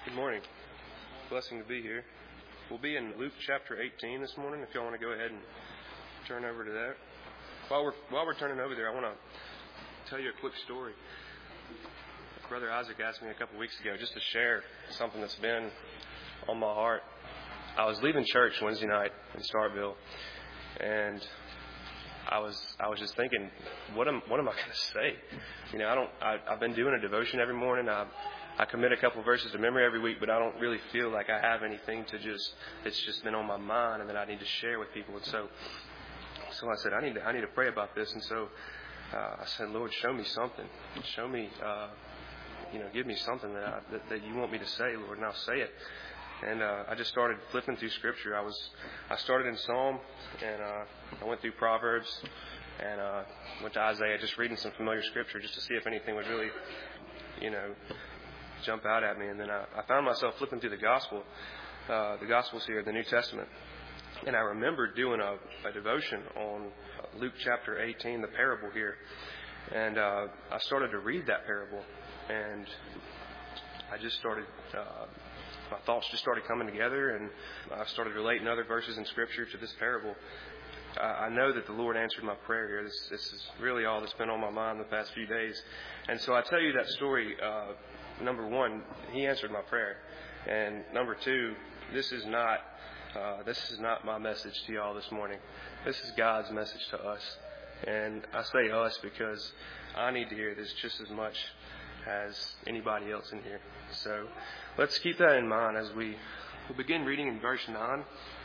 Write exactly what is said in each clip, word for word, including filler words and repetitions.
Good morning. Blessing to be here. We'll be in Luke chapter eighteen this morning, if y'all want to go ahead and turn over to that. While we're while we're turning over there, I want to tell you a quick story. Brother Isaac asked me a couple weeks ago just to share something that's been on my heart. I was leaving church Wednesday night in Starkville, and I was I was just thinking, what am what am I going to say? You know, I don't. I, I've been doing a devotion every morning. I I commit a couple verses to memory every week, but I don't really feel like I have anything to just. It's just been on my mind, and that I need to share with people. And so, so I said, I need to I need to pray about this. And so uh, I said, Lord, show me something. Show me, uh, you know, give me something that, I, that that you want me to say, Lord, and I'll say it. And uh, I just started flipping through Scripture. I was, I started in Psalm, and uh, I went through Proverbs, and uh, went to Isaiah, just reading some familiar Scripture, just to see if anything would really, you know, jump out at me. And then I, I found myself flipping through the Gospel, uh, the Gospels here, the New Testament, and I remembered doing a, a devotion on Luke chapter eighteen, the parable here, and uh, I started to read that parable, and I just started. Uh, My thoughts just started coming together, and I started relating other verses in Scripture to this parable. I know that the Lord answered my prayer here. This, this is really all that's been on my mind the past few days. And so I tell you that story. Uh, number one, He answered my prayer. And number two, this is not uh, this is not my message to y'all this morning. This is God's message to us. And I say us because I need to hear this just as much as anybody else in here. So let's keep that in mind as we we'll begin reading in verse nine,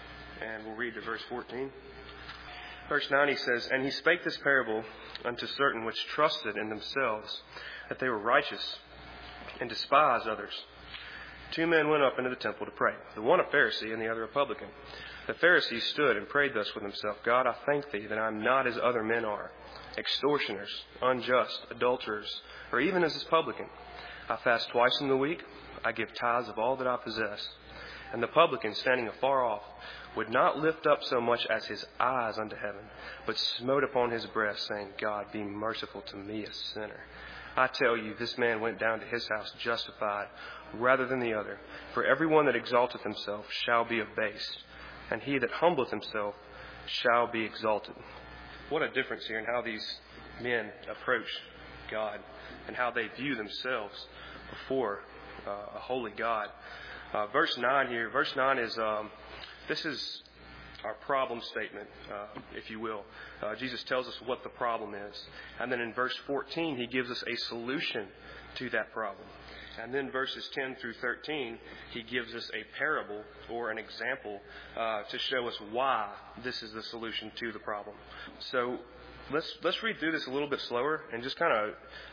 and we'll read to verse fourteen. Verse nine, he says, "And he spake this parable unto certain which trusted in themselves that they were righteous, and despised others. Two men went up into the temple to pray, the one a Pharisee and the other a publican. The Pharisee stood and prayed thus with himself, God, I thank thee that I am not as other men are, extortioners, unjust, adulterers, or even as this publican. I fast twice in the week. I give tithes of all that I possess. And the publican, standing afar off, would not lift up so much as his eyes unto heaven, but smote upon his breast, saying, God, be merciful to me, a sinner. I tell you, this man went down to his house justified rather than the other. For every one that exalteth himself shall be abased, and he that humbleth himself shall be exalted." What a difference here in how these men approach God and how they view themselves before uh, a holy God. Uh, verse nine here, verse nine is, um, this is our problem statement, uh, if you will. Uh, Jesus tells us what the problem is. And then in verse fourteen, he gives us a solution to that problem. And then verses ten through thirteen, he gives us a parable or an example uh, to show us why this is the solution to the problem. So let's let's read through this a little bit slower and just kind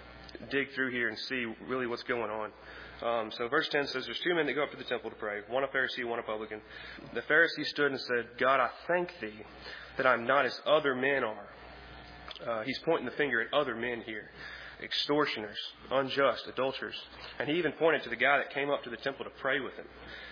of dig through here and see really what's going on. Um, so verse ten says, there's two men that go up to the temple to pray, one a Pharisee, one a publican. The Pharisee stood and said, God, I thank thee that I'm not as other men are. Uh, he's pointing the finger at other men here. Extortioners, unjust, adulterers. And he even pointed to the guy that came up to the temple to pray with him.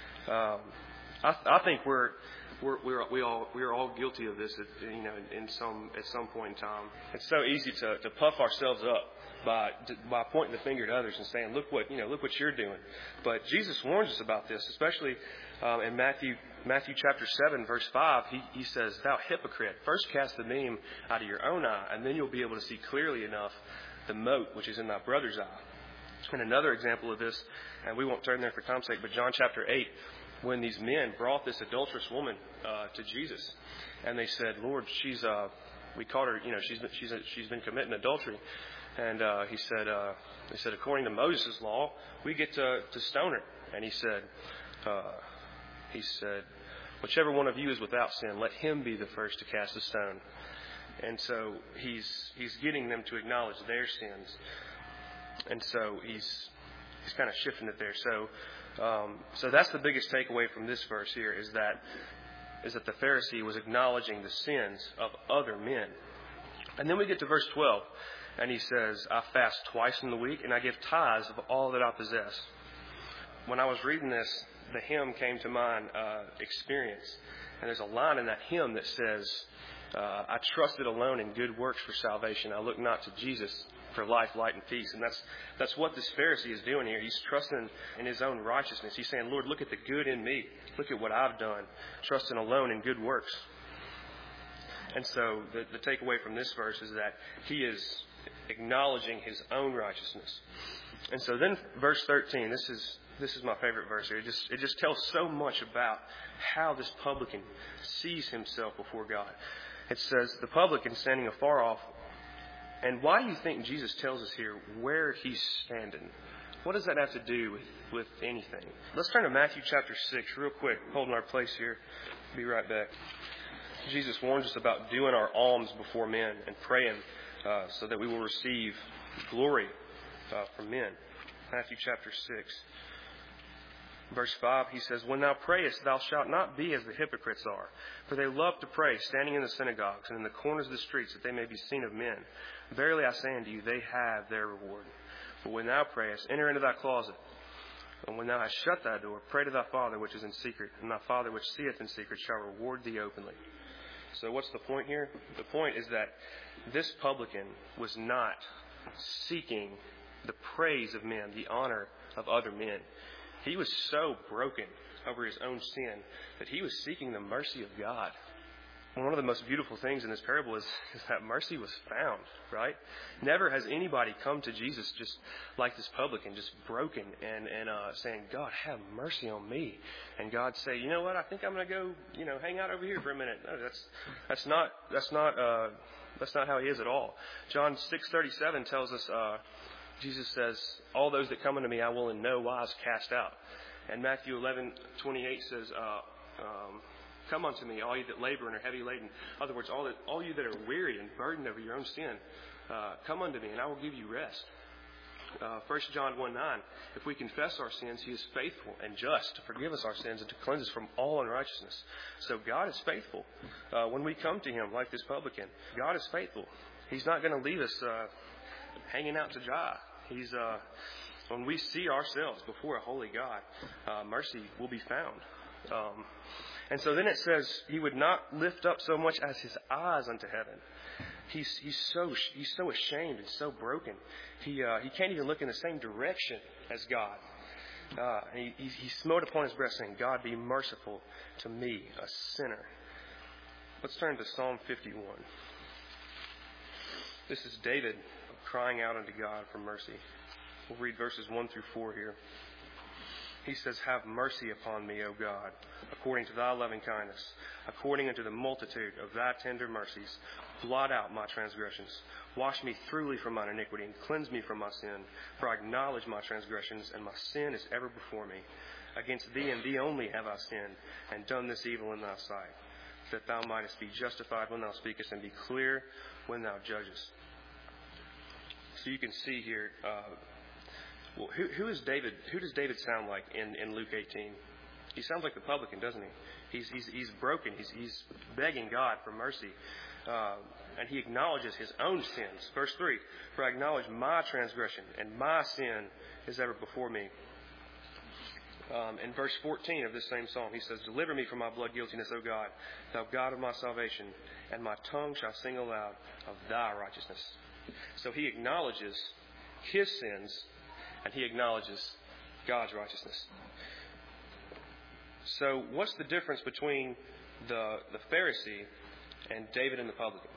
Um, I, I think we're, we're, we're, we all, we're all guilty of this at, you know, in some, at some point in time. It's so easy to, to puff ourselves up by, by pointing the finger at others and saying, look what, you know, look what you're doing. But Jesus warns us about this, especially um, in Matthew, Matthew chapter seven, verse five. He, he says, thou hypocrite, first cast the beam out of your own eye, and then you'll be able to see clearly enough the mote which is in thy brother's eye. And another example of this, and we won't turn there for time's sake, but John chapter eight, when these men brought this adulterous woman uh, to Jesus, and they said, Lord, she's uh, we caught her, you know, she's she's she's been committing adultery, and uh, he said, uh, he said, according to Moses' law, we get to to stone her, and he said, uh, he said, whichever one of you is without sin, let him be the first to cast a stone. And so he's he's getting them to acknowledge their sins, and so he's he's kind of shifting it there. So um, so that's the biggest takeaway from this verse here is that is that the Pharisee was acknowledging the sins of other men. And then we get to verse twelve, and he says, "I fast twice in the week, and I give tithes of all that I possess." When I was reading this, the hymn came to mind, uh, "Experience," and there's a line in that hymn that says, Uh, I trusted alone in good works for salvation. I look not to Jesus for life, light, and peace. And that's that's what this Pharisee is doing here. He's trusting in his own righteousness. He's saying, Lord, look at the good in me. Look at what I've done. Trusting alone in good works. And so the, the takeaway from this verse is that he is acknowledging his own righteousness. And so then verse thirteen, this is this is my favorite verse here. It just it just tells so much about how this publican sees himself before God. It says, the publican standing afar off. And why do you think Jesus tells us here where he's standing? What does that have to do with, with anything? Let's turn to Matthew chapter six real quick, holding our place here. Be right back. Jesus warns us about doing our alms before men and praying uh, so that we will receive glory uh, from men. Matthew chapter six. Verse five, he says, when thou prayest, thou shalt not be as the hypocrites are, for they love to pray, standing in the synagogues and in the corners of the streets, that they may be seen of men. Verily I say unto you, they have their reward. But when thou prayest, enter into thy closet. And when thou hast shut thy door, pray to thy Father which is in secret, and thy Father which seeth in secret shall reward thee openly. So what's the point here? The point is that this publican was not seeking the praise of men, the honor of other men. He was so broken over his own sin that he was seeking the mercy of God. And one of the most beautiful things in this parable is, is that mercy was found, right? Never has anybody come to Jesus just like this publican, just broken and, and uh, saying, God, have mercy on me. And God say, you know what, I think I'm going to go, you know, hang out over here for a minute. No, that's that's not that's not uh, that's not how he is at all. John six thirty-seven tells us, uh, Jesus says, all those that come unto me I will in no wise cast out. And Matthew eleven twenty-eight says, uh, um, come unto me, all you that labor and are heavy laden. In other words, all that, all you that are weary and burdened over your own sin, uh, come unto me, and I will give you rest. Uh, First John one nine, if we confess our sins, he is faithful and just to forgive us our sins and to cleanse us from all unrighteousness. So God is faithful. Uh, when we come to him like this publican, God is faithful. He's not going to leave us uh, hanging out to dry. He's uh, when we see ourselves before a holy God, uh, mercy will be found. Um, and so then it says he would not lift up so much as his eyes unto heaven. He's he's so he's so ashamed and so broken. He uh, he can't even look in the same direction as God. Uh, and he, he he smote upon his breast, saying, "God, be merciful to me, a sinner." Let's turn to Psalm fifty-one. This is David crying out unto God for mercy. We'll read verses one through four here. He says, have mercy upon me, O God, according to thy loving kindness, according unto the multitude of thy tender mercies. Blot out my transgressions. Wash me thoroughly from mine iniquity, and cleanse me from my sin. For I acknowledge my transgressions, and my sin is ever before me. Against thee and thee only have I sinned, and done this evil in thy sight, that thou mightest be justified when thou speakest, and be clear when thou judgest. So you can see here, uh, well, who, who is David? Who does David sound like in, in Luke eighteen? He sounds like the publican, doesn't he? He's he's, he's broken. He's he's begging God for mercy, uh, and he acknowledges his own sins. Verse three: For I acknowledge my transgression, and my sin is ever before me. Um, in verse fourteen of this same psalm, he says, deliver me from my blood guiltiness, O God, thou God of my salvation, and my tongue shall sing aloud of thy righteousness. So he acknowledges his sins, and he acknowledges God's righteousness. So what's the difference between the, the Pharisee and David and the publican?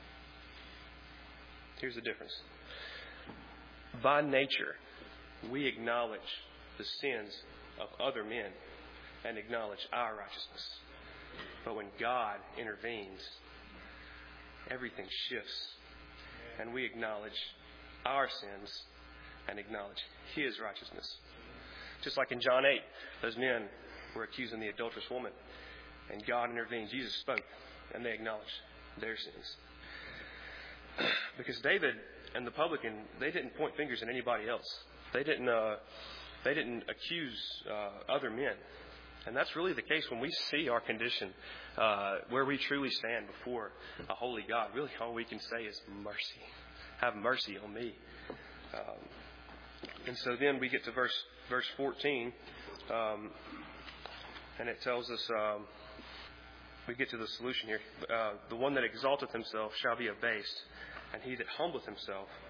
Here's the difference. By nature, we acknowledge the sins of other men and acknowledge our righteousness. But when God intervenes, everything shifts, and we acknowledge our sins and acknowledge his righteousness. Just like in John eight, those men were accusing the adulterous woman, and God intervened. Jesus spoke, and they acknowledged their sins. Because David and the publican, they didn't point fingers at anybody else. They didn't uh, they didn't accuse uh, other men. And that's really the case when we see our condition, uh, where we truly stand before a holy God. Really all we can say is mercy. Have mercy on me. Um, and so then we get to verse verse fourteen, um, and it tells us, um, we get to the solution here. Uh, the one that exalteth himself shall be abased, and he that humbleth himself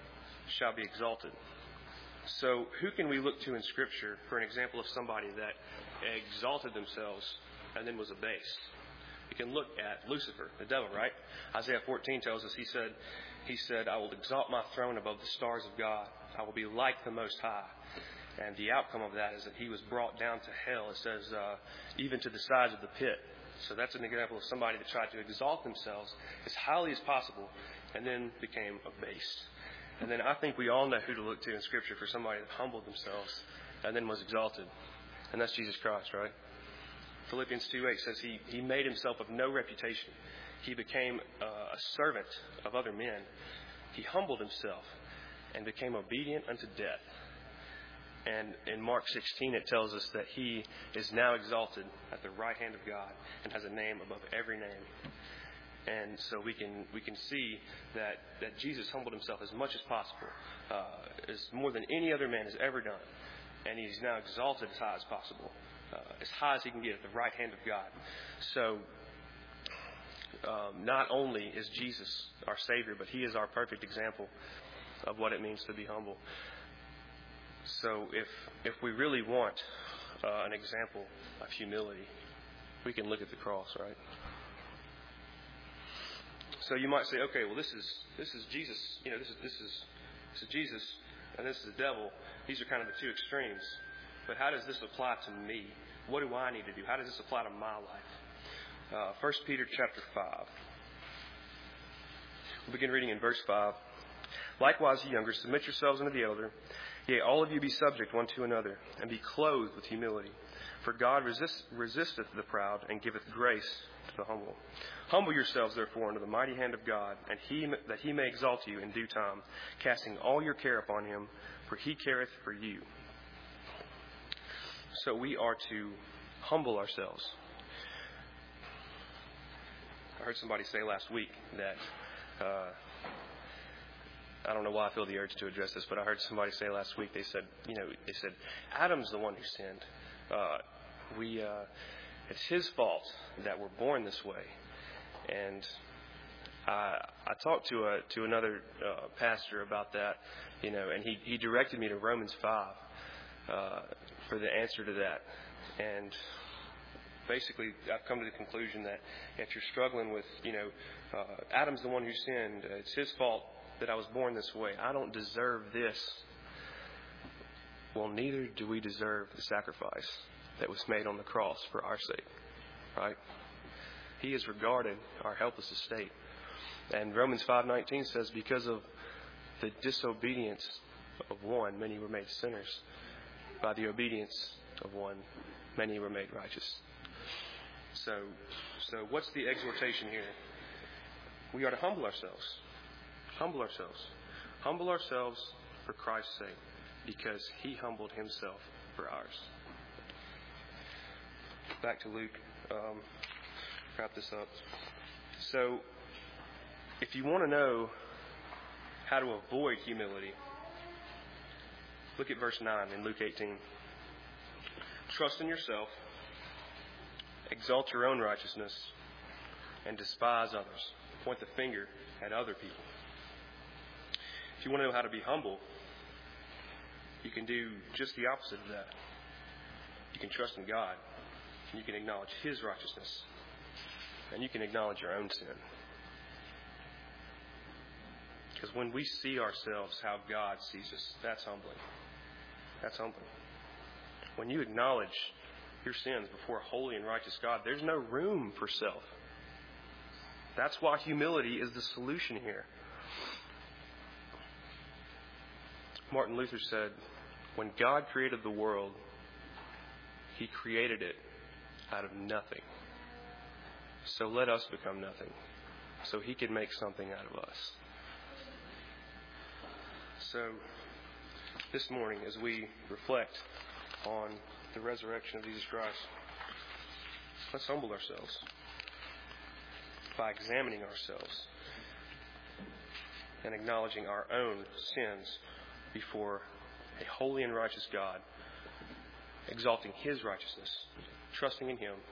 shall be exalted. So who can we look to in Scripture for an example of somebody that exalted themselves and then was abased? We can look at Lucifer, the devil, right? Isaiah fourteen tells us, he said, he said, I will exalt my throne above the stars of God. I will be like the Most High. And the outcome of that is that he was brought down to hell. It says, uh, even to the sides of the pit. So that's an example of somebody that tried to exalt themselves as highly as possible and then became abased. And then I think we all know who to look to in Scripture for somebody that humbled themselves and then was exalted. And that's Jesus Christ, right? Philippians two eight says he, he made himself of no reputation. He became uh, a servant of other men. He humbled himself and became obedient unto death. And in Mark sixteen, it tells us that he is now exalted at the right hand of God and has a name above every name. And so we can we can see that, that Jesus humbled himself as much as possible, uh, as more than any other man has ever done. And he's now exalted as high as possible, uh, as high as he can get at the right hand of God. So um, not only is Jesus our Savior, but he is our perfect example of what it means to be humble. So if if we really want uh, an example of humility, we can look at the cross, right? So you might say, okay, well, this is this is Jesus. You know, this is this is this is Jesus, and this is the devil. These are kind of the two extremes. But how does this apply to me? What do I need to do? How does this apply to my life? Uh, First Peter chapter five. We'll begin reading in verse five. Likewise, ye younger, submit yourselves unto the elder. Yea, all of you be subject one to another, and be clothed with humility. For God resist, resisteth the proud, and giveth grace to the humble. Humble yourselves, therefore, under the mighty hand of God, and he that he may exalt you in due time, casting all your care upon him, for he careth for you. So we are to humble ourselves. I heard somebody say last week that... Uh, I don't know why I feel the urge to address this, but I heard somebody say last week, they said, you know, they said, Adam's the one who sinned. Uh, we, uh, it's his fault that we're born this way. And I, I talked to a, to another uh, pastor about that, you know, and he, he directed me to Romans five uh, for the answer to that. And basically, I've come to the conclusion that if you're struggling with, you know, uh, Adam's the one who sinned, uh, it's his fault that I was born this way. I don't deserve this. Well, neither do we deserve the sacrifice that was made on the cross for our sake, right? He has regarded our helpless estate. And Romans five nineteen says, because of the disobedience of one, many were made sinners. By the obedience of one, many were made righteous. So, so what's the exhortation here? We are to humble ourselves. Humble ourselves. Humble ourselves for Christ's sake, because he humbled himself for ours. Back to Luke. Um, wrap this up. So, if you want to know how to avoid humility, look at verse nine in Luke eighteen. Trust in yourself, exalt your own righteousness, and despise others. Point the finger at other people. If you want to know how to be humble, you can do just the opposite of that. You can trust in God, and you can acknowledge his righteousness, and you can acknowledge your own sin. Because when we see ourselves how God sees us, that's humbling. That's humbling. When you acknowledge your sins before a holy and righteous God, there's no room for self. That's why humility is the solution here. Martin Luther said, when God created the world, he created it out of nothing. So let us become nothing, so he can make something out of us. So this morning, as we reflect on the resurrection of Jesus Christ, let's humble ourselves by examining ourselves and acknowledging our own sins before a holy and righteous God, exalting his righteousness, trusting in him.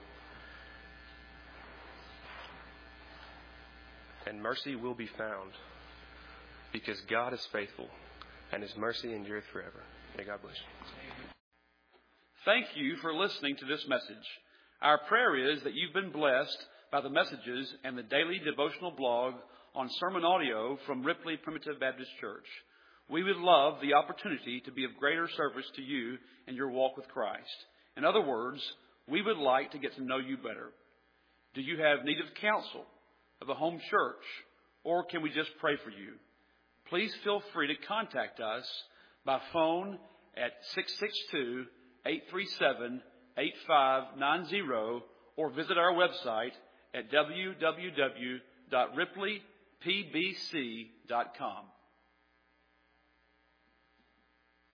And mercy will be found, because God is faithful, and His mercy endureth forever. May God bless you. Thank you for listening to this message. Our prayer is that you've been blessed by the messages and the daily devotional blog on sermon audio from Ripley Primitive Baptist Church. We would love the opportunity to be of greater service to you in your walk with Christ. In other words, we would like to get to know you better. Do you have need of counsel, of a home church, or can we just pray for you? Please feel free to contact us by phone at six six two, eight three seven, eight five nine zero or visit our website at w w w dot ripley p b c dot com.